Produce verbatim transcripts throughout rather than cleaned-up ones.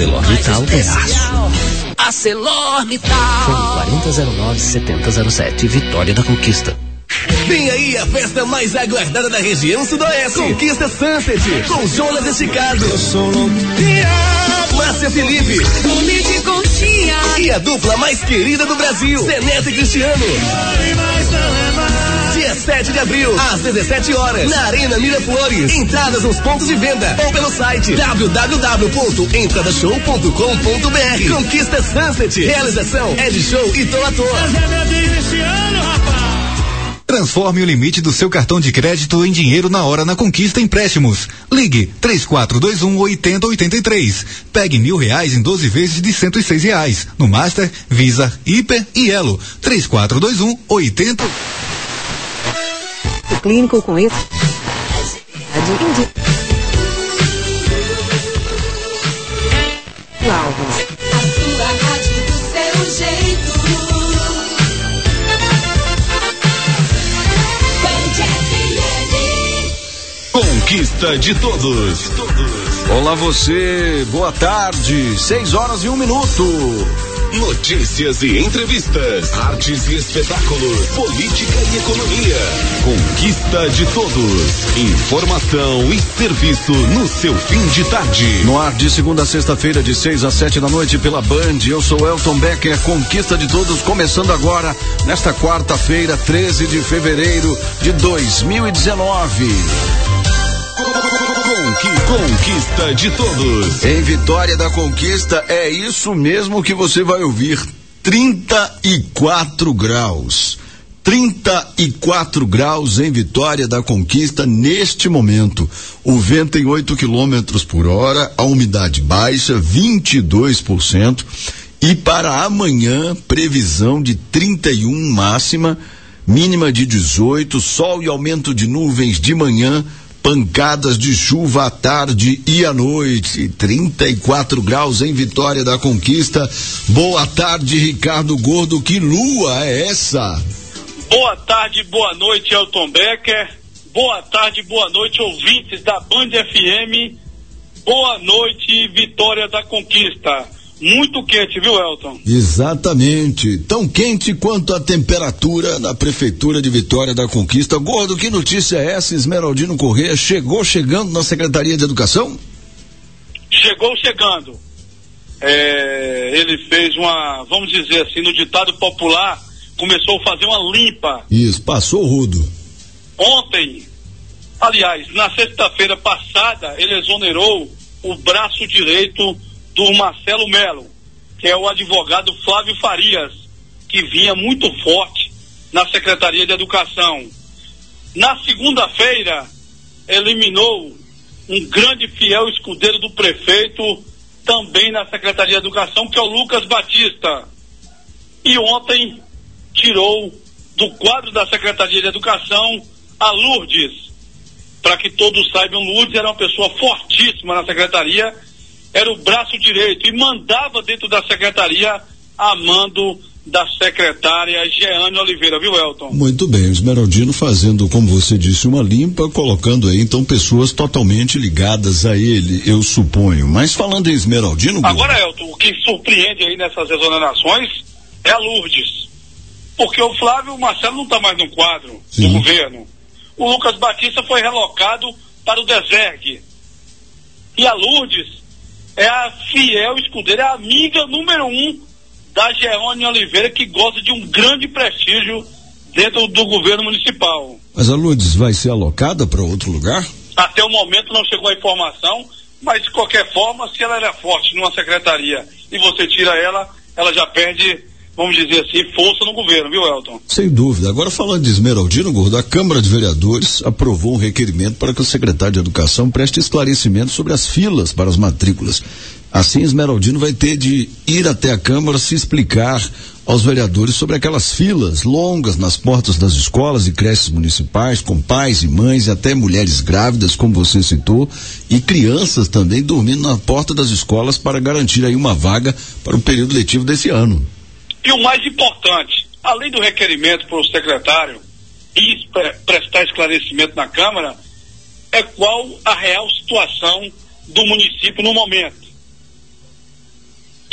ArcelorMittal é aço. ArcelorMittal. Fone quarenta zero nove setenta zero sete, Vitória da Conquista. Vem aí a festa mais aguardada da região sudoeste. Conquista Sunset, com Jonas Esticado. Eu sou louco. Márcia Felipe. E a dupla mais querida do Brasil, Zeneto e Cristiano. Dia sete de abril, às dezessete horas, na Arena Miraflores. Entradas nos pontos de venda ou pelo site w w w ponto entrada show ponto com ponto b r. Conquista Sunset. Realização Ed Show e Toa Toa. Transforme o limite do seu cartão de crédito em dinheiro na hora na Conquista Empréstimos. Ligue três quatro dois um, oito zero oito três. Pegue mil reais em doze vezes de cento e seis reais. No Master, Visa, Hiper e Elo. três quatro dois um, oito zero. O clínico com esse. Laudos. A sua rádio do seu jeito. Conquista de todos. Olá você, boa tarde, seis horas e um minuto. Notícias e entrevistas, artes e espetáculos, política e economia. Conquista de todos. Informação e serviço no seu fim de tarde. No ar de segunda a sexta-feira, de seis às sete da noite, pela Band. Eu sou Elton Becker. Conquista de todos, começando agora, nesta quarta-feira, treze de fevereiro de dois mil e dezenove. Conquista de todos. Em Vitória da Conquista, é isso mesmo que você vai ouvir. trinta e quatro graus. trinta e quatro graus em Vitória da Conquista neste momento. O vento em oito quilômetros por hora, a umidade baixa, vinte e dois por cento. E para amanhã, previsão de trinta e um máxima, mínima de dezoito, sol e aumento de nuvens de manhã, pancadas de chuva à tarde e à noite. trinta e quatro graus em Vitória da Conquista. Boa tarde, Ricardo Gordo. Que lua é essa? Boa tarde, boa noite, Elton Becker. Boa tarde, boa noite, ouvintes da Band F M. Boa noite, Vitória da Conquista. Muito quente, viu, Elton? Exatamente. Tão quente quanto a temperatura na Prefeitura de Vitória da Conquista. Gordo, que notícia é essa? Esmeraldino Corrêa chegou chegando na Secretaria de Educação? Chegou chegando. É, ele fez uma, vamos dizer assim, no ditado popular, começou a fazer uma limpa. Isso, passou rudo. Ontem, aliás, na sexta-feira passada, ele exonerou o braço direito do Marcelo Melo, que é o advogado Flávio Farias, que vinha muito forte na Secretaria de Educação. Na segunda-feira, eliminou um grande fiel escudeiro do prefeito, também na Secretaria de Educação, que é o Lucas Batista. E ontem, tirou do quadro da Secretaria de Educação a Lourdes. Para que todos saibam, Lourdes era uma pessoa fortíssima na Secretaria, era o braço direito e mandava dentro da secretaria a mando da secretária Jeane Oliveira, viu, Elton? Muito bem, o Esmeraldino fazendo, como você disse, uma limpa, colocando aí então pessoas totalmente ligadas a ele, eu suponho. Mas falando em Esmeraldino... Agora, Elton, o que surpreende aí nessas exonerações é a Lourdes, porque o Flávio Marcelo não está mais no quadro Sim. do governo. O Lucas Batista foi relocado para o Desergue. E a Lourdes é a fiel escudeira, é a amiga número um da Jeane Oliveira, que gosta de um grande prestígio dentro do governo municipal. Mas a Lourdes vai ser alocada para outro lugar? Até o momento não chegou a informação, mas de qualquer forma, se ela era forte numa secretaria e você tira ela, ela já perde, vamos dizer assim, força no governo, viu, Elton? Sem dúvida. Agora, falando de Esmeraldino Gordo, a Câmara de Vereadores aprovou um requerimento para que o secretário de Educação preste esclarecimento sobre as filas para as matrículas. Assim, Esmeraldino vai ter de ir até a Câmara se explicar aos vereadores sobre aquelas filas longas nas portas das escolas e creches municipais, com pais e mães e até mulheres grávidas, como você citou, e crianças também dormindo na porta das escolas para garantir aí uma vaga para o período letivo desse ano. E o mais importante, além do requerimento para o secretário e prestar esclarecimento na Câmara, é qual a real situação do município no momento.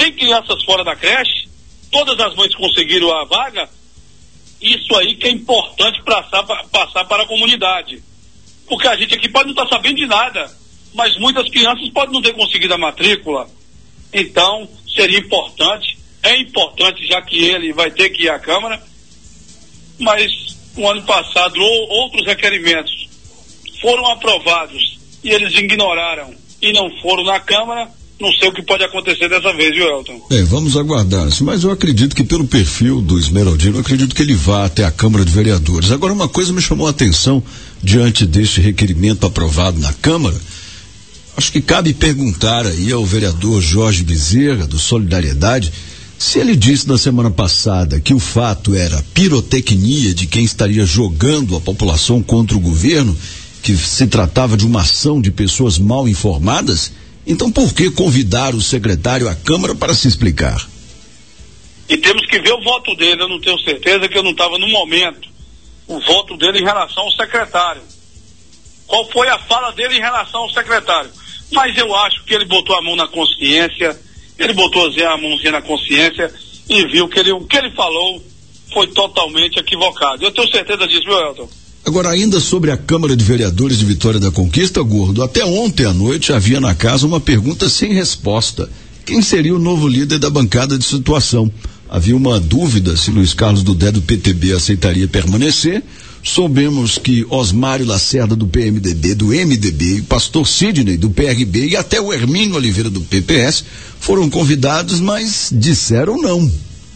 tem crianças fora da creche, todas as mães conseguiram a vaga, isso aí que é importante passar, passar para a comunidade. Porque a gente aqui pode não estar sabendo de nada, mas muitas crianças podem não ter conseguido a matrícula. Então, seria importante, é importante, já que ele vai ter que ir à Câmara, mas no ano passado outros requerimentos foram aprovados e eles ignoraram e não foram na Câmara. Não sei o que pode acontecer dessa vez, viu, Elton? É, vamos aguardar. Mas eu acredito que pelo perfil do Esmeraldino, eu acredito que ele vá até a Câmara de Vereadores. Agora, uma coisa me chamou a atenção diante deste requerimento aprovado na Câmara. Acho que cabe perguntar aí ao vereador Jorge Bezerra, do Solidariedade, se ele disse na semana passada que o fato era pirotecnia de quem estaria jogando a população contra o governo, que se tratava de uma ação de pessoas mal informadas. Então, por que convidar o secretário à Câmara para se explicar? E temos que ver o voto dele. Eu não tenho certeza, que eu não estava no momento. O voto dele em relação ao secretário. Qual foi a fala dele em relação ao secretário? Mas eu acho que ele botou a mão na consciência, ele botou a mãozinha na consciência e viu que ele, o que ele falou foi totalmente equivocado. Eu tenho certeza disso, viu, Elton? Agora, ainda sobre a Câmara de Vereadores de Vitória da Conquista, Gordo, até ontem à noite havia na casa uma pergunta sem resposta. Quem seria o novo líder da bancada de situação? Havia uma dúvida se Luiz Carlos Dudé do P T B aceitaria permanecer. Soubemos que Osmário Lacerda do P M D B, do M D B, e Pastor Sidney do P R B e até o Hermínio Oliveira do P P S foram convidados, mas disseram não.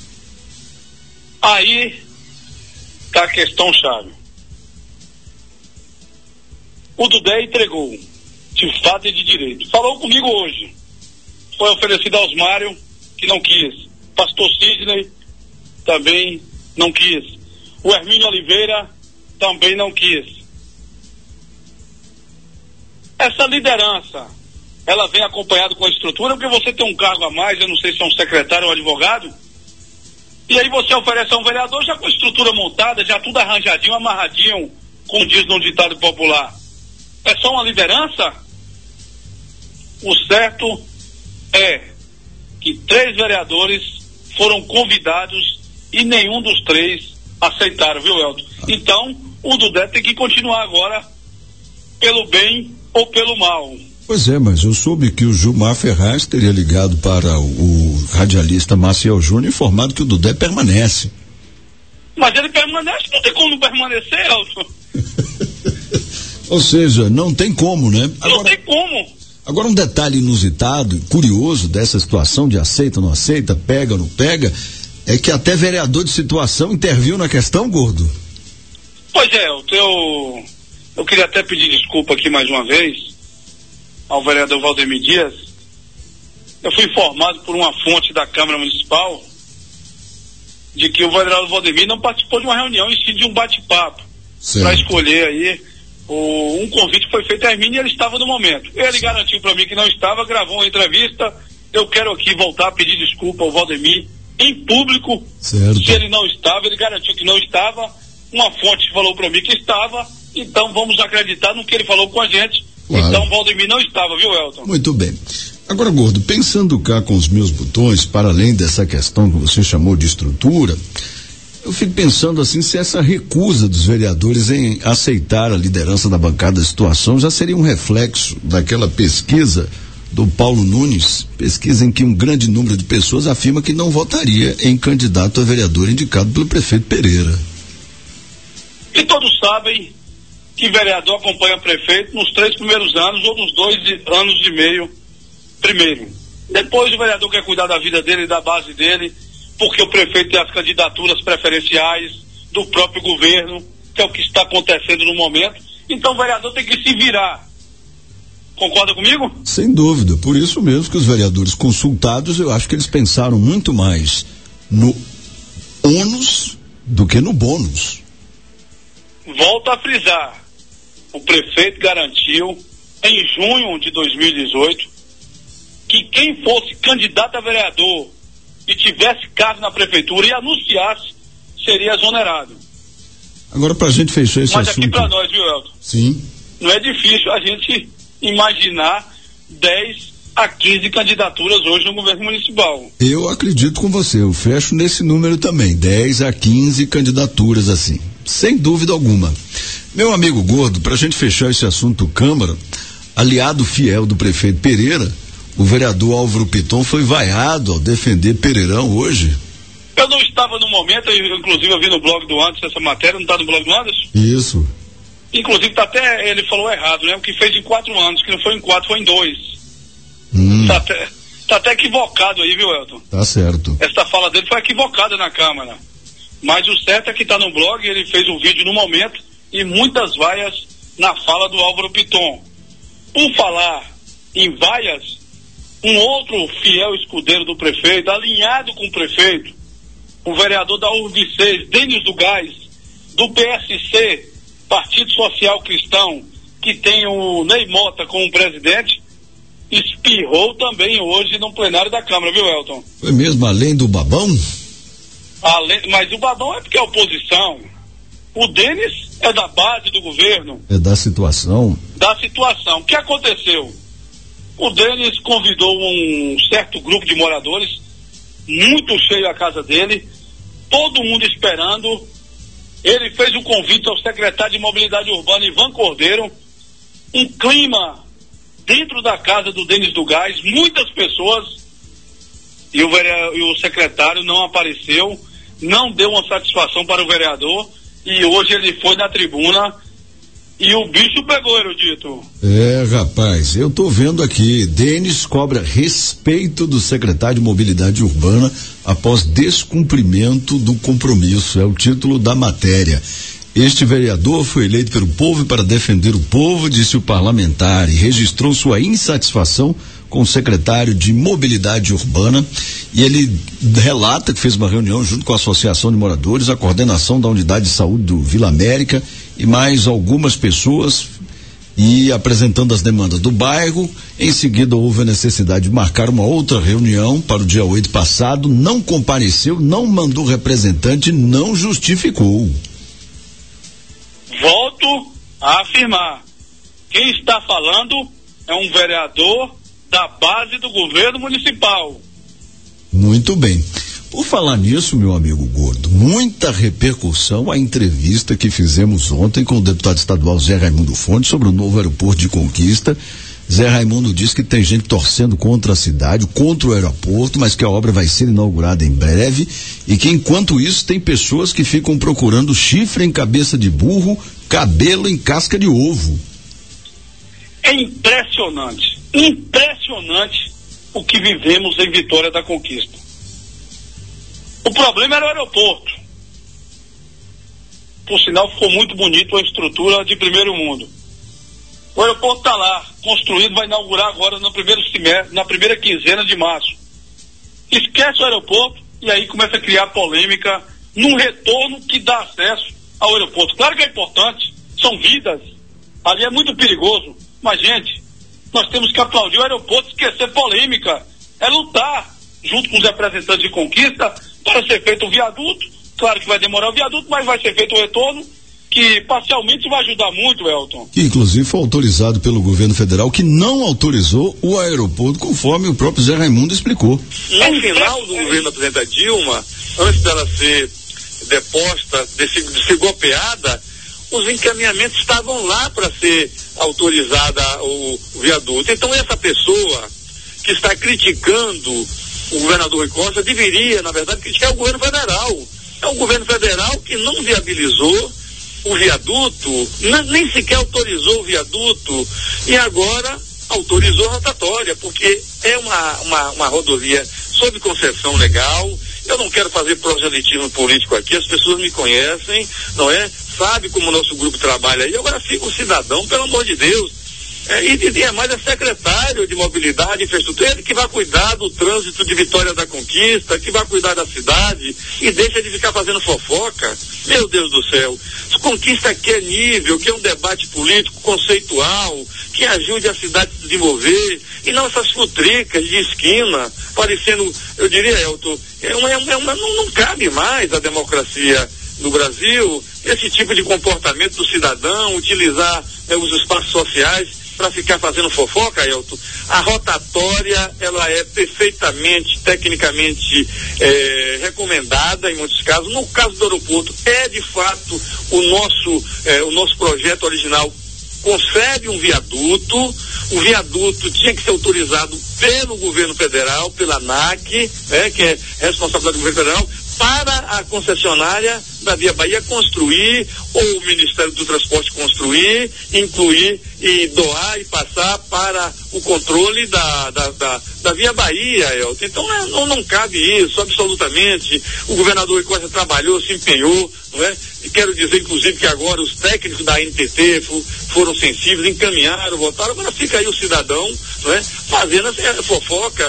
Aí está a questão chave. O Dudé entregou, de fato e de direito. Falou comigo hoje. Foi oferecido a Osmário, que não quis. Pastor Sidney também não quis. O Hermínio Oliveira também não quis. Essa liderança, ela vem acompanhada com a estrutura, porque você tem um cargo a mais, eu não sei se é um secretário ou um advogado, e aí você oferece a um vereador já com a estrutura montada, já tudo arranjadinho, amarradinho, como diz no ditado popular. É só uma liderança? O certo é que três vereadores foram convidados e nenhum dos três aceitaram, viu, Elton? Então, o Dudé tem que continuar agora pelo bem ou pelo mal. Pois é, mas eu soube que o Gilmar Ferraz teria ligado para o, o radialista Maciel Júnior e informado que o Dudé permanece. Mas ele permanece, não tem como permanecer, Elton. Ou seja, não tem como, né? Agora, não tem como. Agora, um detalhe inusitado, curioso dessa situação de aceita, não aceita, pega, não pega, é que até vereador de situação interviu na questão, Gordo. Pois é, o teu... eu queria até pedir desculpa aqui mais uma vez ao vereador Valdemir Dias. Eu fui informado por uma fonte da Câmara Municipal de que o vereador Valdemir não participou de uma reunião, e sim de um bate-papo para escolher aí. O, um convite foi feito a Hermínio e ele estava no momento. Ele garantiu para mim que não estava, gravou uma entrevista. Eu quero aqui voltar a pedir desculpa ao Valdemir em público. Certo. Se ele não estava, ele garantiu que não estava. Uma fonte falou para mim que estava. Então vamos acreditar no que ele falou com a gente. Claro. Então Valdemir não estava, viu, Elton? Muito bem. Agora, Gordo, pensando cá com os meus botões, para além dessa questão que você chamou de estrutura, eu fico pensando assim, se essa recusa dos vereadores em aceitar a liderança da bancada da situação já seria um reflexo daquela pesquisa do Paulo Nunes, pesquisa em que um grande número de pessoas afirma que não votaria em candidato a vereador indicado pelo prefeito Pereira. E todos sabem que vereador acompanha prefeito nos três primeiros anos ou nos dois anos e meio primeiro. Depois o vereador quer cuidar da vida dele e da base dele, porque o prefeito tem as candidaturas preferenciais do próprio governo, que é o que está acontecendo no momento. Então o vereador tem que se virar. Concorda comigo? Sem dúvida, por isso mesmo que os vereadores consultados, eu acho que eles pensaram muito mais no ônus do que no bônus. Volto a frisar, o prefeito garantiu em junho de dois mil e dezoito que quem fosse candidato a vereador e tivesse cargo na prefeitura e anunciasse, seria exonerado. Agora, pra gente fechar esse Mas assunto... aqui pra nós, viu, Elton? Sim. Não é difícil a gente imaginar dez a quinze candidaturas hoje no governo municipal. Eu acredito com você, eu fecho nesse número também, dez a quinze candidaturas assim, sem dúvida alguma. Meu amigo Gordo, pra gente fechar esse assunto Câmara, aliado fiel do prefeito Pereira, o vereador Álvaro Piton foi vaiado ao defender Pereirão hoje. Eu não estava no momento, eu, inclusive eu vi no blog do Anderson essa matéria, não está no blog do Anderson? Isso. Inclusive tá até, ele falou errado, né? O que fez em quatro anos, que não foi em quatro, foi em dois. Hum. Tá até, tá até equivocado aí, viu, Elton? Tá certo. Essa fala dele foi equivocada na Câmara. Mas o certo é que tá no blog, ele fez um vídeo no momento e muitas vaias na fala do Álvaro Piton. Por falar em vaias, um outro fiel escudeiro do prefeito, alinhado com o prefeito, o vereador da U R B seis, Denis do Gás, do P S C, Partido Social Cristão, que tem o Ney Mota como presidente, espirrou também hoje no plenário da Câmara, viu, Elton? Foi mesmo além do babão? Além, mas o babão é porque é oposição. O Denis é da base do governo. É da situação. Da situação. O que aconteceu? O Denis convidou um certo grupo de moradores, muito cheio a casa dele, todo mundo esperando. Ele fez um convite ao secretário de Mobilidade Urbana, Ivan Cordeiro, um clima dentro da casa do Denis do Gás, muitas pessoas, e o, vereador, e o secretário não apareceu, não deu uma satisfação para o vereador, e hoje ele foi na tribuna e o bicho pegou, erudito. É, rapaz, eu tô vendo aqui, Denis cobra respeito do secretário de Mobilidade Urbana após descumprimento do compromisso, é o título da matéria. Este vereador foi eleito pelo povo e para defender o povo, disse o parlamentar, e registrou sua insatisfação com o secretário de Mobilidade Urbana, e ele relata que fez uma reunião junto com a Associação de Moradores, a coordenação da Unidade de Saúde do Vila América e mais algumas pessoas, e apresentando as demandas do bairro. Em seguida houve a necessidade de marcar uma outra reunião para o dia oito passado, não compareceu, não mandou representante, não justificou. Volto a afirmar, quem está falando é um vereador da base do governo municipal. Muito bem. Por falar nisso, meu amigo Gordo, muita repercussão a entrevista que fizemos ontem com o deputado estadual Zé Raimundo Fontes sobre o novo aeroporto de Conquista. Zé Raimundo disse que tem gente torcendo contra a cidade, contra o aeroporto, mas que a obra vai ser inaugurada em breve e que enquanto isso tem pessoas que ficam procurando chifre em cabeça de burro, cabelo em casca de ovo. É impressionante, impressionante o que vivemos em Vitória da Conquista. O problema era o aeroporto. Por sinal, ficou muito bonito, a estrutura de primeiro mundo. O aeroporto está lá, construído, vai inaugurar agora no primeiro semestre, na primeira quinzena de março. Esquece o aeroporto e aí começa a criar polêmica num retorno que dá acesso ao aeroporto. Claro que é importante, são vidas, ali é muito perigoso, mas gente, nós temos que aplaudir o aeroporto, esquecer polêmica, é lutar junto com os representantes de Conquista para ser feito o viaduto. Claro que vai demorar o viaduto, mas vai ser feito o retorno, que parcialmente vai ajudar muito, Elton. Que inclusive foi autorizado pelo governo federal, que não autorizou o aeroporto, conforme o próprio Zé Raimundo explicou. No final do governo da presidenta Dilma, antes dela ser deposta, de ser golpeada, os encaminhamentos estavam lá para ser autorizada o, o viaduto. Então essa pessoa que está criticando o governador Rui Costa deveria, na verdade, criticar o governo federal. É o governo federal que não viabilizou o viaduto, nem sequer autorizou o viaduto e agora autorizou a rotatória, porque é uma, uma, uma rodovia sob concessão legal. Eu não quero fazer proselitismo político aqui, as pessoas me conhecem, não é? Sabe como o nosso grupo trabalha aí. Agora fica o cidadão, pelo amor de Deus. É, e, e é mais é secretário de Mobilidade e Infraestrutura, ele que vai cuidar do trânsito de Vitória da Conquista, que vai cuidar da cidade e deixa de ficar fazendo fofoca. Meu Deus do céu, Conquista que é nível, que é um debate político conceitual, que ajude a cidade a se desenvolver, e não essas futricas de esquina, parecendo, eu diria, Elton, é uma, é uma, não, não cabe mais a democracia no Brasil, esse tipo de comportamento do cidadão, utilizar é, os espaços sociais. para ficar fazendo fofoca, Elton. A rotatória, ela é perfeitamente, tecnicamente é, recomendada em muitos casos. No caso do aeroporto, é de fato o nosso, é, o nosso projeto original concebe um viaduto. O viaduto tinha que ser autorizado pelo governo federal, pela ANAC, né, que é responsabilidade do governo federal, para a concessionária da Via Bahia construir, ou o Ministério do Transporte construir, incluir e doar e passar para o controle da, da, da, da Via Bahia, Elton. Então não, não cabe isso, absolutamente. O governador Costa trabalhou, se empenhou, não é? E quero dizer, inclusive, que agora os técnicos da N T T for, foram sensíveis, encaminharam, votaram, agora fica aí o cidadão, não é? Fazendo essa fofoca.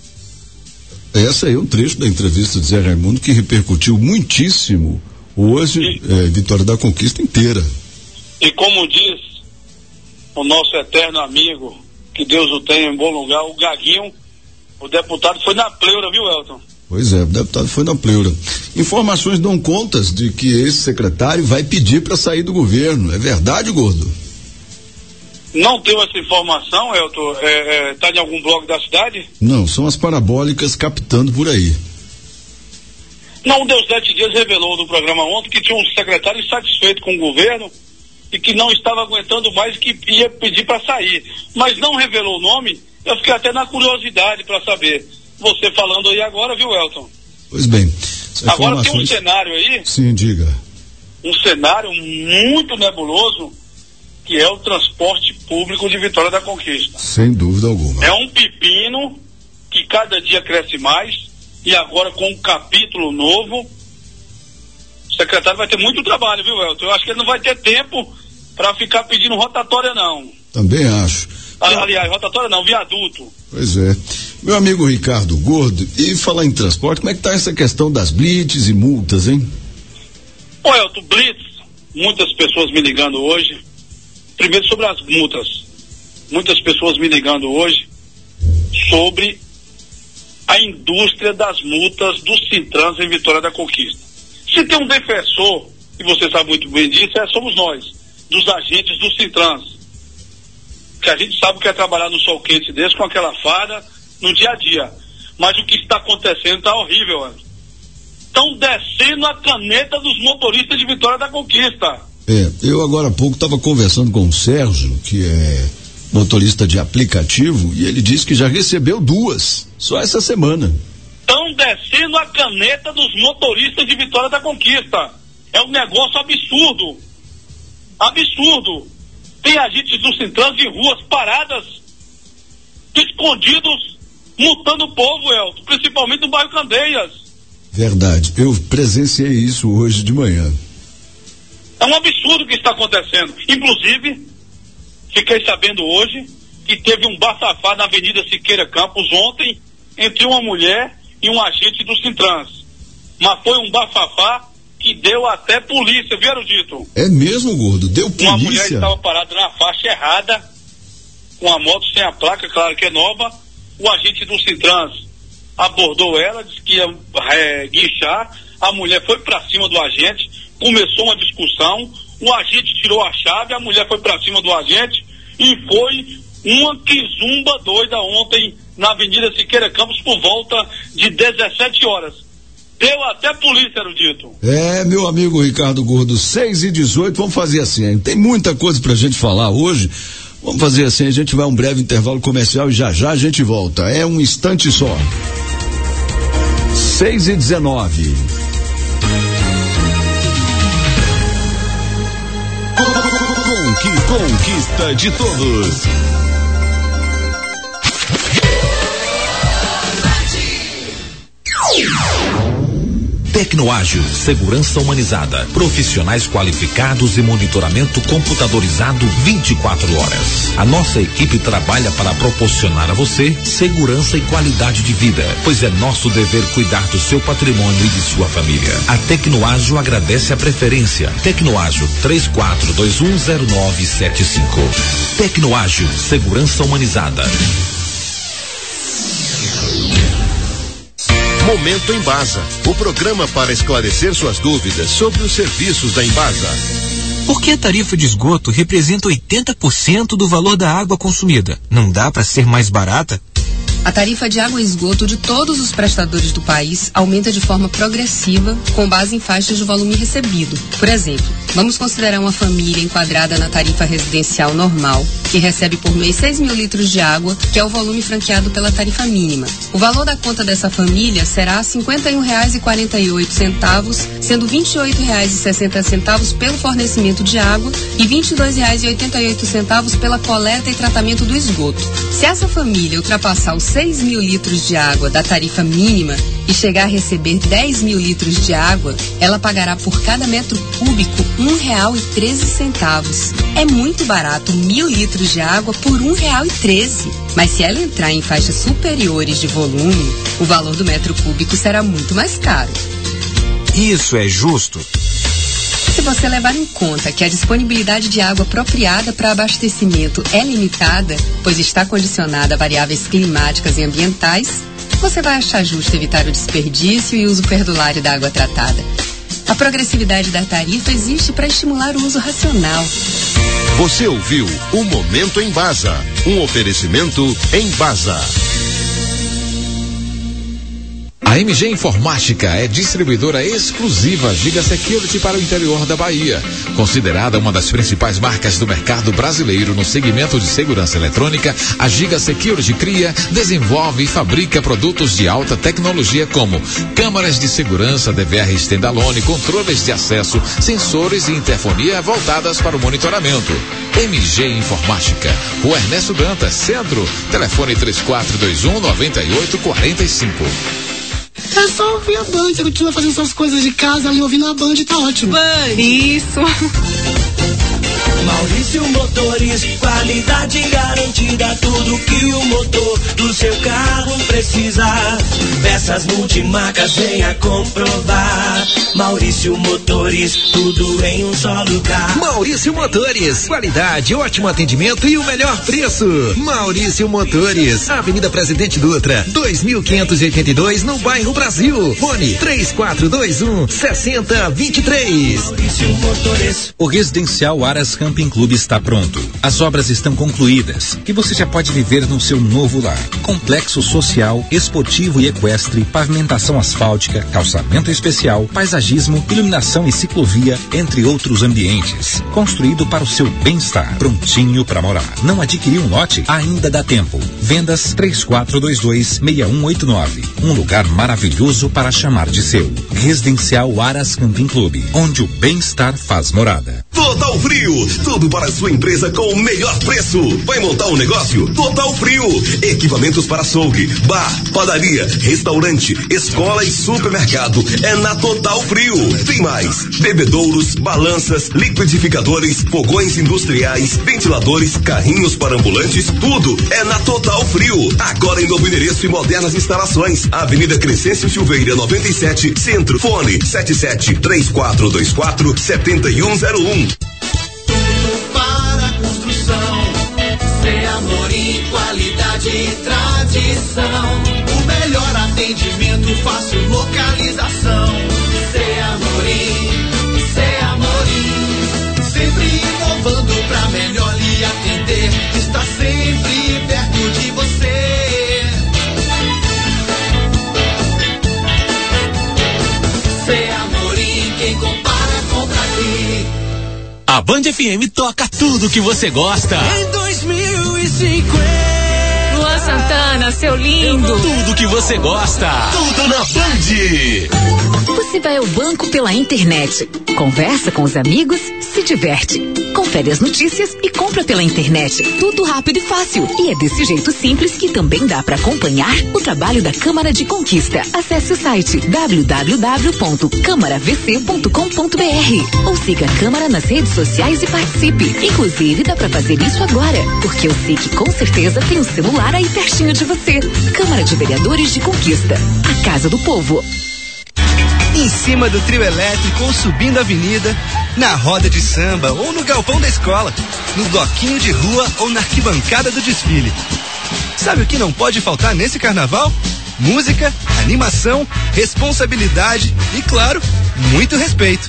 Essa aí é um trecho da entrevista de Zé Raimundo que repercutiu muitíssimo hoje, e, é, Vitória da Conquista inteira. E como diz o nosso eterno amigo, que Deus o tenha em bom lugar, o Gaguinho, o deputado foi na pleura, viu, Elton? Pois é, o deputado foi na pleura. Informações dão contas de que esse secretário vai pedir para sair do governo. É verdade, Gordo? Não tenho essa informação, Elton. É, é, tá em algum blog da cidade? Não, são as parabólicas captando por aí. Não, Deus Sete Dias revelou no programa ontem que tinha um secretário insatisfeito com o governo e que não estava aguentando mais, que ia pedir para sair. Mas não revelou o nome, eu fiquei até na curiosidade para saber. Você falando aí agora, viu, Elton? Pois bem. Agora informações... tem um cenário aí. Sim, diga. Um cenário muito nebuloso, que é o transporte público de Vitória da Conquista. Sem dúvida alguma. É um pepino que cada dia cresce mais, e agora com um capítulo novo, o secretário vai ter muito trabalho, viu, Elton? Eu acho que ele não vai ter tempo para ficar pedindo rotatória, não. Também acho. Aliás, rotatória não, viaduto. Pois é. Meu amigo Ricardo Gordo, e falar em transporte, como é que tá essa questão das blitz e multas, hein? Ô, Elton, blitz, muitas pessoas me ligando hoje. Primeiro sobre as multas. Muitas pessoas me ligando hoje sobre a indústria das multas do Sintrans em Vitória da Conquista. Se tem um defensor, e você sabe muito bem disso, é, somos nós, dos agentes do Sintrans. Que a gente sabe que é trabalhar no sol quente desse com aquela farda no dia a dia. Mas o que está acontecendo está horrível, André. Estão descendo a caneta dos motoristas de Vitória da Conquista. É, eu agora há pouco estava conversando com o Sérgio, que é motorista de aplicativo, e ele disse que já recebeu duas, só essa semana. Estão descendo a caneta dos motoristas de Vitória da Conquista. É um negócio absurdo. Absurdo. Tem agentes do Sintrans em ruas paradas, escondidos, multando o povo, Elton, principalmente no bairro Candeias. Verdade, eu presenciei isso hoje de manhã. É um absurdo o que está acontecendo. Inclusive, fiquei sabendo hoje que teve um bafafá na Avenida Siqueira Campos ontem entre uma mulher e um agente do Sintrans. Mas foi um bafafá que deu até polícia, viu, Dito? É mesmo, Gordo? Deu polícia? Uma mulher estava parada na faixa errada, com a moto sem a placa, claro que é nova. O agente do Sintrans abordou ela, disse que ia é, guinchar. A mulher foi para cima do agente, começou uma discussão, o agente tirou a chave, a mulher foi para cima do agente e foi uma quizumba doida ontem na Avenida Siqueira Campos por volta de dezessete horas. Deu até polícia, erudito. É, meu amigo Ricardo Gordo, seis e dezoito, vamos fazer assim, hein? Tem muita coisa pra gente falar hoje. Vamos fazer assim, a gente vai a um breve intervalo comercial e já já a gente volta. É um instante só. seis e dezenove. Conquista de todos. Tecnoágil, segurança humanizada, profissionais qualificados e monitoramento computadorizado vinte e quatro horas. A nossa equipe trabalha para proporcionar a você segurança e qualidade de vida, pois é nosso dever cuidar do seu patrimônio e de sua família. A Tecnoágil agradece a preferência. Tecnoágil três quatro dois um zero nove sete cinco. Tecnoágil, segurança humanizada. Momento Embasa, o programa para esclarecer suas dúvidas sobre os serviços da Embasa. Por que a tarifa de esgoto representa oitenta por cento do valor da água consumida? Não dá para ser mais barata? A tarifa de água e esgoto de todos os prestadores do país aumenta de forma progressiva, com base em faixas de volume recebido. Por exemplo, vamos considerar uma família enquadrada na tarifa residencial normal, que recebe por mês seis mil litros de água, que é o volume franqueado pela tarifa mínima. O valor da conta dessa família será cinquenta e um reais e quarenta e oito centavos, sendo vinte e oito reais e sessenta centavos pelo fornecimento de água e vinte e dois reais e oitenta e oito centavos pela coleta e tratamento do esgoto. Se essa família ultrapassar os seis mil litros de água da tarifa mínima e chegar a receber dez mil litros de água, ela pagará por cada metro cúbico um real e treze centavos. É muito barato mil litros de água por um real e treze. Mas se ela entrar em faixas superiores de volume, o valor do metro cúbico será muito mais caro. Isso é justo? Se você levar em conta que a disponibilidade de água apropriada para abastecimento é limitada, pois está condicionada a variáveis climáticas e ambientais, você vai achar justo evitar o desperdício e o uso perdulário da água tratada. A progressividade da tarifa existe para estimular o uso racional. Você ouviu o Momento Embasa, um oferecimento Embasa. A M G Informática é distribuidora exclusiva Giga Security para o interior da Bahia. Considerada uma das principais marcas do mercado brasileiro no segmento de segurança eletrônica, a Giga Security cria, desenvolve e fabrica produtos de alta tecnologia como câmaras de segurança D V R standalone, controles de acesso, sensores e interfonia voltadas para o monitoramento. M G Informática, Rua Ernesto Dantas, Centro, telefone três quatro dois um, nove oito quatro cinco. É só ouvir a Band, você continua fazendo suas coisas de casa ali ouvindo a Band, tá ótimo. Band, isso. Maurício Motores, qualidade garantida, tudo que o motor do seu carro precisar. Peças multimarcas, venha comprovar. Maurício Motores, tudo em um só lugar. Maurício Motores, qualidade, ótimo atendimento e o melhor preço. Maurício Motores, Avenida Presidente Dutra, dois mil quinhentos e oitenta e dois, no bairro Brasil. Fone três quatro dois um, seis zero dois três. Maurício Motores. O Residencial Aras Camping Clube está pronto. As obras estão concluídas e você já pode viver no seu novo lar. Complexo social, esportivo e equestre, pavimentação asfáltica, calçamento especial, paisagismo, iluminação e ciclovia, entre outros ambientes. Construído para o seu bem-estar, prontinho para morar. Não adquiriu um lote? Ainda dá tempo. Vendas três quatro dois dois, seis um oito nove. Um lugar maravilhoso para chamar de seu. Residencial Aras Camping Clube, onde o bem-estar faz morada. Total Frio, tudo para sua empresa com o melhor preço. Vai montar um negócio? Total Frio. Equipamentos para açougue, bar, padaria, restaurante, escola e supermercado. É na Total Frio. Tem mais: bebedouros, balanças, liquidificadores, fogões industriais, ventiladores, carrinhos para ambulantes, tudo é na Total Frio. Agora em novo endereço e modernas instalações. Avenida Crescêncio Silveira, noventa e sete, Centro. Fone sete sete três quatro dois quatro sete um zero um. Tudo para construção, sem amor e qualidade e tradição. O melhor atendimento, fácil localização. Sem Amorim, sem Amorim, sempre inovando pra melhor lhe atender. Está sempre perto de você. Sem Amorim, quem compara, compra aqui. A Band F M toca tudo que você gosta. Em dois mil e cinquenta. Luan Santana, seu lindo. Tudo que você gosta. Tudo na Band. Você vai ao banco pela internet, conversa com os amigos, se diverte, confere as notícias e compra pela internet. Tudo rápido e fácil. E é desse jeito simples que também dá para acompanhar o trabalho da Câmara de Conquista. Acesse o site w w w ponto câmara v c ponto com ponto b r ou siga a Câmara nas redes sociais e participe. Inclusive, dá para fazer isso agora, porque eu sei que com certeza tem um celular aí pertinho de você. Câmara de Vereadores de Conquista, a Casa do Povo. Em cima do trio elétrico ou subindo a avenida, na roda de samba ou no galpão da escola, no bloquinho de rua ou na arquibancada do desfile. Sabe o que não pode faltar nesse carnaval? Música, animação, responsabilidade e, claro, muito respeito.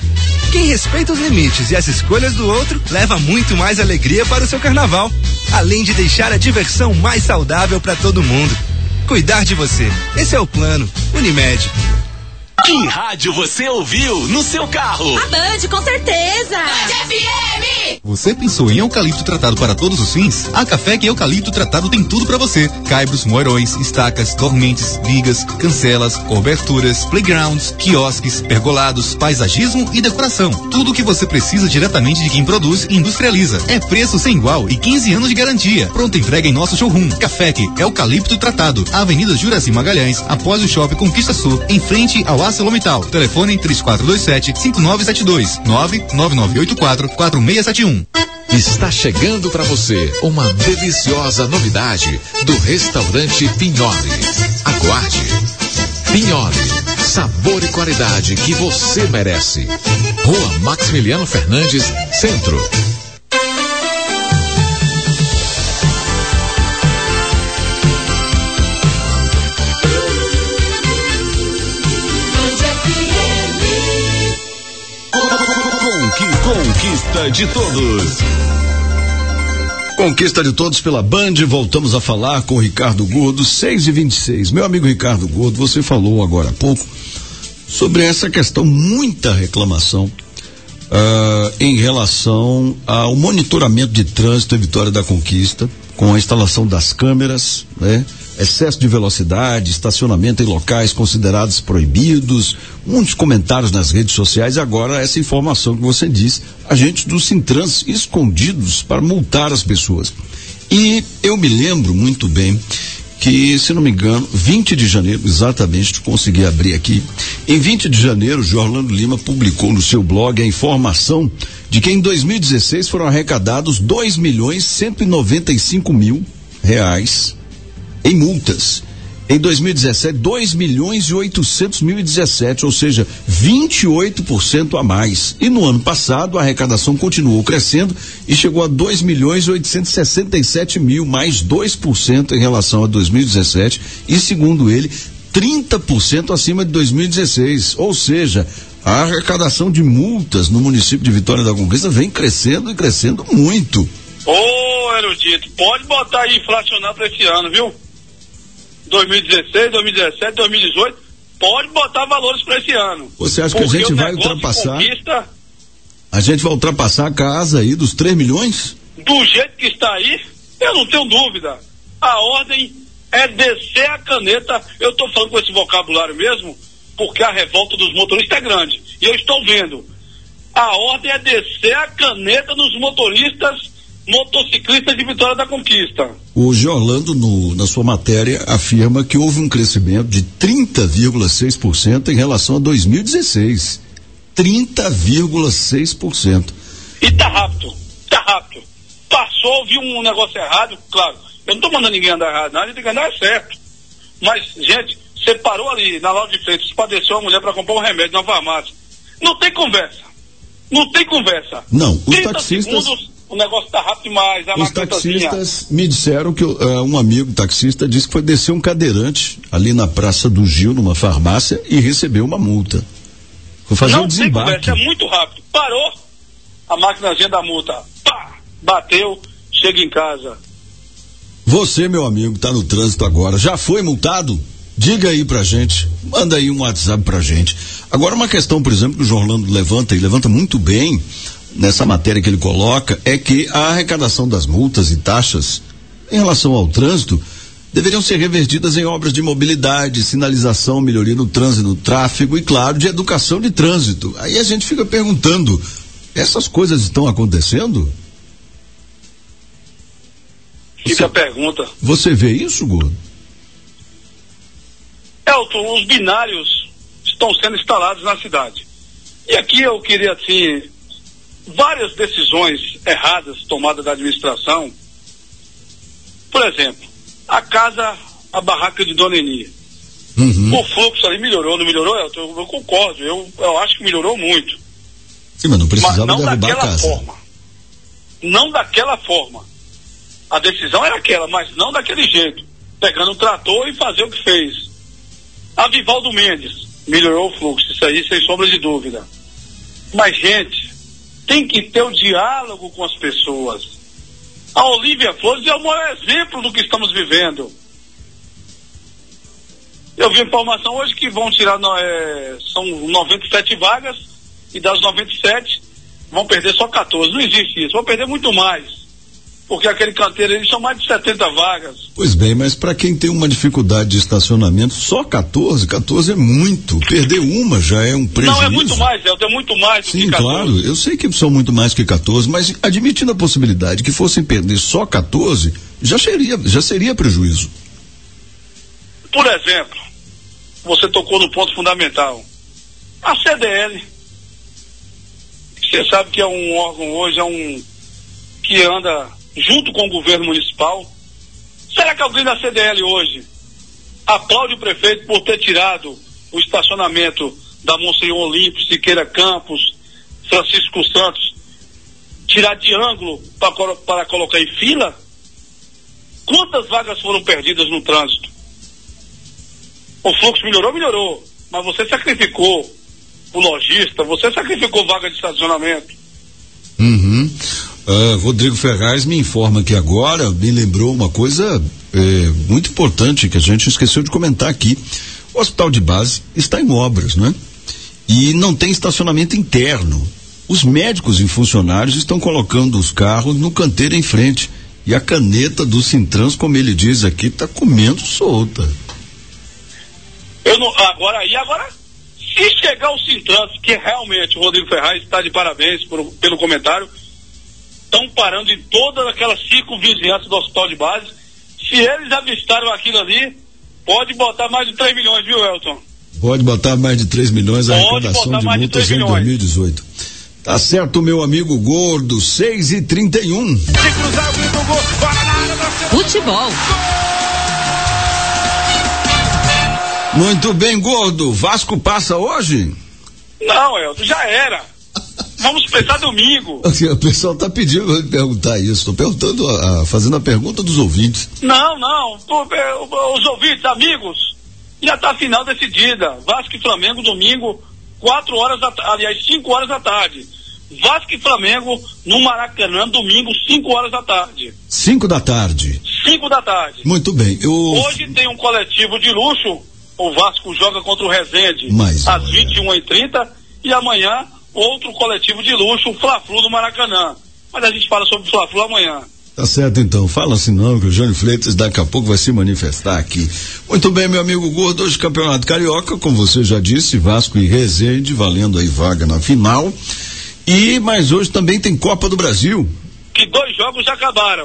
Quem respeita os limites e as escolhas do outro, leva muito mais alegria para o seu carnaval. Além de deixar a diversão mais saudável para todo mundo. Cuidar de você. Esse é o plano. Unimed. Que rádio você ouviu no seu carro? A Band, com certeza! Band F M! Você pensou em eucalipto tratado para todos os fins? A Cafec Eucalipto Tratado tem tudo para você. Caibros, moerões, estacas, dormentes, vigas, cancelas, coberturas, playgrounds, quiosques, pergolados, paisagismo e decoração. Tudo o que você precisa diretamente de quem produz e industrializa. É preço sem igual e quinze anos de garantia. Pronta entrega em nosso showroom. Cafec Eucalipto Tratado. Avenida Juraci Magalhães, após o Shopping Conquista Sul, em frente ao ArcelorMittal. Telefone três quatro dois sete, cinco nove sete dois, nove nove nove oito quatro, quatro seis sete um. Está chegando para você uma deliciosa novidade do restaurante Pinhole. Aguarde. Pinhole, sabor e qualidade que você merece. Rua Maximiliano Fernandes, Centro. Conquista de todos. Conquista de todos pela Band. Voltamos a falar com o Ricardo Gordo, seis e vinte e seis. Meu amigo Ricardo Gordo, você falou agora há pouco sobre essa questão, muita reclamação uh, em relação ao monitoramento de trânsito em Vitória da Conquista, com a instalação das câmeras, né? Excesso de velocidade, estacionamento em locais considerados proibidos, muitos comentários nas redes sociais. Agora essa informação que você disse, agentes do Sintrans escondidos para multar as pessoas. E eu me lembro muito bem que, se não me engano, vinte de janeiro, exatamente, consegui abrir aqui, em vinte de janeiro, o Orlando Lima publicou no seu blog a informação de que em dois mil e dezesseis foram arrecadados dois milhões cento e noventa e cinco mil reais em multas. Em dois mil e dezessete, dois milhões e oitocentos mil e dezessete, ou seja, vinte e oito por cento a mais. E no ano passado, a arrecadação continuou crescendo e chegou a dois milhões e oitocentos e sessenta e sete mil, mais dois por cento em relação a dois mil e dezessete, e segundo ele, trinta por cento acima de dois mil e dezesseis. Ou seja, a arrecadação de multas no município de Vitória da Conquista vem crescendo e crescendo muito. Ô, erudito, pode botar aí inflacionar para esse ano, viu? dois mil e dezesseis, dois mil e dezessete, dois mil e dezoito, pode botar valores para esse ano. Você acha que a gente vai ultrapassar? Conquista, a gente vai ultrapassar a casa aí dos três milhões? Do jeito que está aí, eu não tenho dúvida. A ordem é descer a caneta. Eu estou falando com esse vocabulário mesmo, porque a revolta dos motoristas é grande. E eu estou vendo. A ordem é descer a caneta nos motoristas motociclistas de Vitória da Conquista. O Giorlando, no, na sua matéria, afirma que houve um crescimento de trinta vírgula seis por cento em relação a dois mil e dezesseis. trinta vírgula seis por cento. E tá rápido, tá rápido. Passou, viu um negócio errado, claro. Eu não tô mandando ninguém andar errado, não, a gente tem que andar certo. Mas, gente, você parou ali na Lauro de Freitas, padeceu uma mulher para comprar um remédio na farmácia. Não tem conversa. Não tem conversa. Não, os taxistas... Segundos, o negócio tá rápido demais. A os taxistas me disseram que uh, um amigo taxista disse que foi descer um cadeirante ali na Praça do Gil, numa farmácia, e recebeu uma multa. Foi fazer Não um desembarque. Tem conversa, é muito rápido. Parou, a maquinazinha da multa, pá, bateu, chega em casa. Você, meu amigo, tá no trânsito agora, já foi multado? Diga aí pra gente, manda aí um WhatsApp pra gente. Agora, uma questão, por exemplo, que o João Orlando levanta, e levanta muito bem nessa matéria que ele coloca, é que a arrecadação das multas e taxas em relação ao trânsito deveriam ser revertidas em obras de mobilidade, sinalização, melhoria no trânsito, no tráfego e, claro, de educação de trânsito. Aí a gente fica perguntando, essas coisas estão acontecendo? Fica você, a pergunta. Você vê isso, Gordo? Elton, os binários estão sendo instalados na cidade. E aqui eu queria, assim, várias decisões erradas tomadas da administração. Por exemplo, a casa, a barraca de Dona Eni. Uhum. O fluxo ali melhorou, não melhorou? Eu, eu, eu concordo, eu, eu acho que melhorou muito. Sim, mas não precisava mas não derrubar daquela a casa. forma. Não daquela forma. A decisão era aquela, mas não daquele jeito. Pegando o trator e fazer o que fez. A Vivaldo Mendes melhorou o fluxo, isso aí sem sombra de dúvida. Mas, gente, tem que ter o diálogo com as pessoas. A Olívia Flores é o maior exemplo do que estamos vivendo. Eu vi informação hoje que vão tirar, é, são noventa e sete vagas, e das noventa e sete vão perder só quatorze. Não existe isso, vão perder muito mais. Porque aquele canteiro, eles são mais de setenta vagas. Pois bem, mas para quem tem uma dificuldade de estacionamento, só quatorze, quatorze é muito. Perder uma já é um prejuízo. Não, é muito mais, é muito mais do Sim, que quatorze. Claro, eu sei que são muito mais que quatorze, mas admitindo a possibilidade que fossem perder só quatorze, já seria, já seria prejuízo. Por exemplo, você tocou no ponto fundamental. A C D L, você sabe que é um órgão hoje, é um que anda junto com o governo municipal. Será que alguém da C D L hoje aplaude o prefeito por ter tirado o estacionamento da Monsenhor Olímpio, Siqueira Campos, Francisco Santos, tirar de ângulo para, para colocar em fila? Quantas vagas foram perdidas no trânsito? O fluxo melhorou, melhorou, mas você sacrificou o lojista, você sacrificou vaga de estacionamento. Uhum. Uh, Rodrigo Ferraz me informa que agora me lembrou uma coisa é, muito importante que a gente esqueceu de comentar aqui. O hospital de base está em obras, né? E não tem estacionamento interno. Os médicos e funcionários estão colocando os carros no canteiro em frente. E a caneta do Sintrans, como ele diz aqui, está comendo solta. Eu não, agora, e agora, se chegar o Sintrans, que realmente o Rodrigo Ferraz está de parabéns por, pelo comentário, estão parando em todas aquelas cinco vizinhanças do hospital de base. Se eles avistaram aquilo ali, pode botar mais de três milhões, viu, Elton? Pode botar mais de três milhões a arrecadação de multas em dois mil e dezoito. Tá certo, meu amigo Gordo, seis e trinta e um. Futebol. Muito bem, Gordo. Vasco passa hoje? Não, Elton, já era. Vamos pensar domingo. O pessoal tá pedindo pra perguntar isso. Tô perguntando, a, a, fazendo a pergunta dos ouvintes. Não, não. Os ouvintes, amigos, já tá a final decidida. Vasco e Flamengo, domingo, quatro horas, da, aliás, cinco horas da tarde. Vasco e Flamengo no Maracanã, domingo, cinco horas da tarde. Cinco da tarde. Cinco da tarde. Muito bem. Eu... Hoje tem um coletivo de luxo. O Vasco joga contra o Resende Mais às vinte e uma e trinta e amanhã outro coletivo de luxo, o Fla-Flu do Maracanã. Mas a gente fala sobre o Fla-Flu amanhã. Tá certo então, fala assim não, que o Jânio Freitas daqui a pouco vai se manifestar aqui. Muito bem, meu amigo Gordo, hoje Campeonato Carioca, como você já disse, Vasco e Resende, valendo aí vaga na final. E, mas hoje também tem Copa do Brasil. Que dois jogos já acabaram.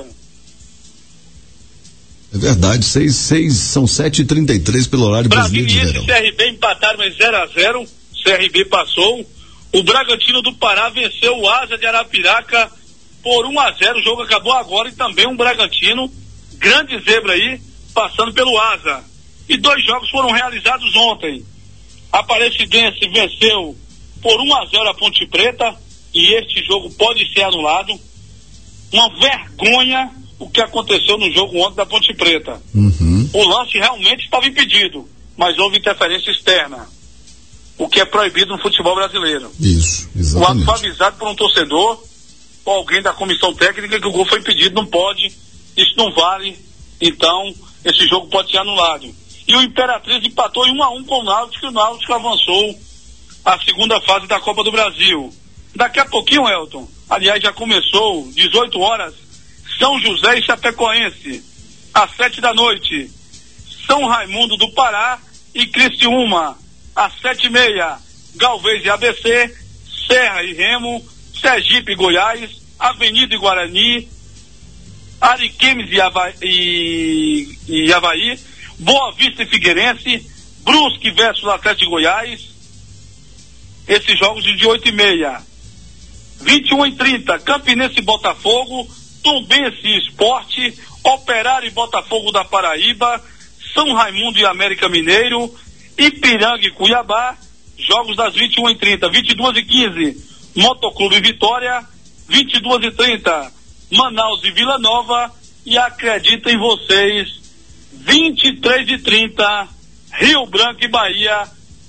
É verdade, seis, seis, são sete e trinta e três pelo horário brasileiro de verão. Brasiliense e C R B empataram em zero a zero, C R B passou. O Bragantino do Pará venceu o Asa de Arapiraca por um a zero, o jogo acabou agora, e também um Bragantino, grande zebra aí, passando pelo Asa. E dois jogos foram realizados ontem. A Aparecidense venceu por um a zero a Ponte Preta, e este jogo pode ser anulado. Uma vergonha o que aconteceu no jogo ontem da Ponte Preta. Uhum. O lance realmente estava impedido, mas houve interferência externa, o que é proibido no futebol brasileiro. Isso, O exatamente. ato foi avisado por um torcedor ou alguém da comissão técnica que o gol foi impedido, não pode, isso não vale, então esse jogo pode ser anulado. E o Imperatriz empatou em um a um com o Náutico, e o Náutico avançou a segunda fase da Copa do Brasil. Daqui a pouquinho, Elton, aliás já começou, dezoito horas, São José e Chapecoense, às sete da noite, São Raimundo do Pará e Criciúma, às sete e meia, Galvez e A B C, Serra e Remo, Sergipe e Goiás, Avenida e Guarani, Ariquemes e Havaí, e, e Havaí, Boa Vista e Figueirense, Brusque versus Atlético de Goiás. Esses jogos de oito e meia. vinte e uma e trinta, Campinense e Botafogo, Tombense e Esporte, Operário e Botafogo da Paraíba, São Raimundo e América Mineiro, Ipiranga e Cuiabá, jogos das vinte e uma e trinta, vinte e duas e quinze, Motoclube e Vitória, vinte e duas e trinta, Manaus e Vila Nova, e acredita em vocês, vinte e três e trinta, Rio Branco e Bahia.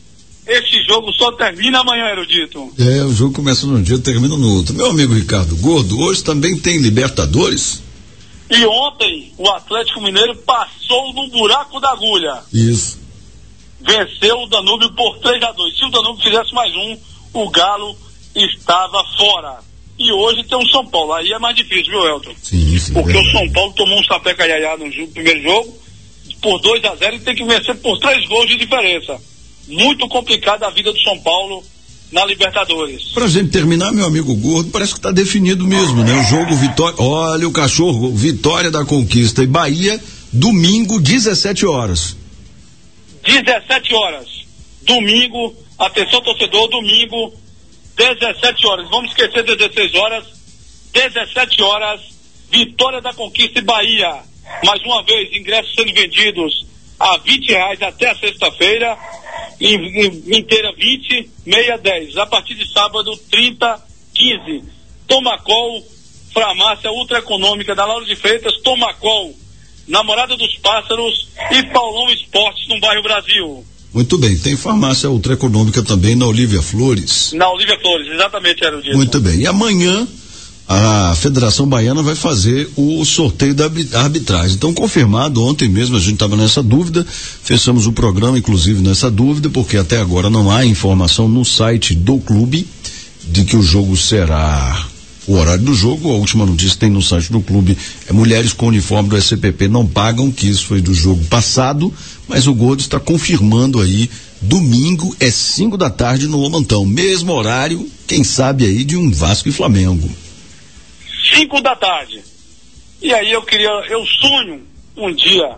Este jogo só termina amanhã, Erudito. É, o jogo começa num dia e termina no outro. Meu amigo Ricardo Gordo, hoje também tem Libertadores? E ontem o Atlético Mineiro passou no buraco da agulha. Isso. Venceu o Danúbio por três a dois. Se o Danúbio fizesse mais um, o Galo estava fora. E hoje tem um São Paulo. Aí é mais difícil, viu, Elton? Sim, sim. Porque é o São Paulo tomou um sapé caiaiá no jogo, primeiro jogo, por dois a zero e tem que vencer por três gols de diferença. Muito complicada a vida do São Paulo na Libertadores. Pra gente terminar, meu amigo Gordo, parece que tá definido mesmo, né? O jogo Vitória, olha o cachorro, Vitória da Conquista e Bahia, domingo, dezessete horas. dezessete horas. Domingo, atenção torcedor, domingo, dezessete horas. Vamos esquecer dezesseis horas. dezessete horas, Vitória da Conquista e Bahia. Mais uma vez, ingressos sendo vendidos a vinte reais até a sexta-feira. Inteira vinte, meia dez. A partir de sábado, trinta, quinze. Tomacol, farmácia ultra econômica da Lauro de Freitas, Tomacol, Namorada dos Pássaros e Paulão Esportes no bairro Brasil. Muito bem, tem farmácia ultra econômica também na Olívia Flores. Na Olívia Flores, exatamente, era o dia. Muito bem, e amanhã a Federação Baiana vai fazer o sorteio da arbitragem. Então, confirmado, ontem mesmo a gente estava nessa dúvida, fechamos o programa, inclusive, nessa dúvida, porque até agora não há informação no site do clube de que o jogo será o horário do jogo. A última notícia que tem no site do clube é mulheres com uniforme do S C P P não pagam, que isso foi do jogo passado, mas o Gordo está confirmando aí, domingo é cinco da tarde no Lomantão, mesmo horário, quem sabe aí, de um Vasco e Flamengo. Cinco da tarde. E aí eu queria, eu sonho um dia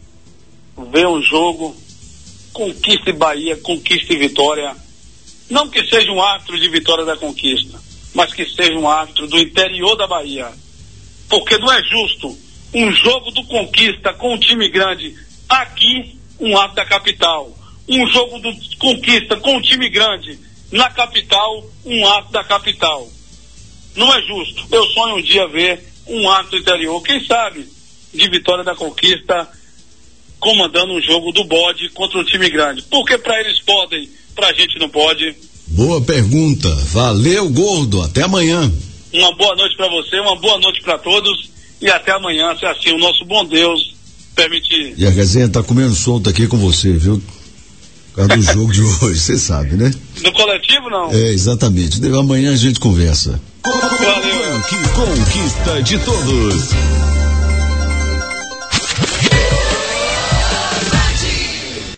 ver um jogo Conquista e Bahia, Conquista e Vitória. Não que seja um árbitro de Vitória da Conquista, mas que seja um árbitro do interior da Bahia. Porque não é justo um jogo do Conquista com um time grande aqui, um árbitro da capital. Um jogo do Conquista com um time grande na capital, um árbitro da capital. Não é justo. Eu sonho um dia ver um árbitro interior, quem sabe, de Vitória da Conquista, comandando um jogo do bode contra um time grande. Porque para eles podem, pra gente não pode. Boa pergunta. Valeu, Gordo. Até amanhã. Uma boa noite para você, uma boa noite para todos e até amanhã, se assim o nosso bom Deus permitir. E a resenha tá comendo solto aqui com você, viu? Por causa do jogo de hoje, você sabe, né? No coletivo, não? É, exatamente. Amanhã a gente conversa. Valeu. Que conquista de todos.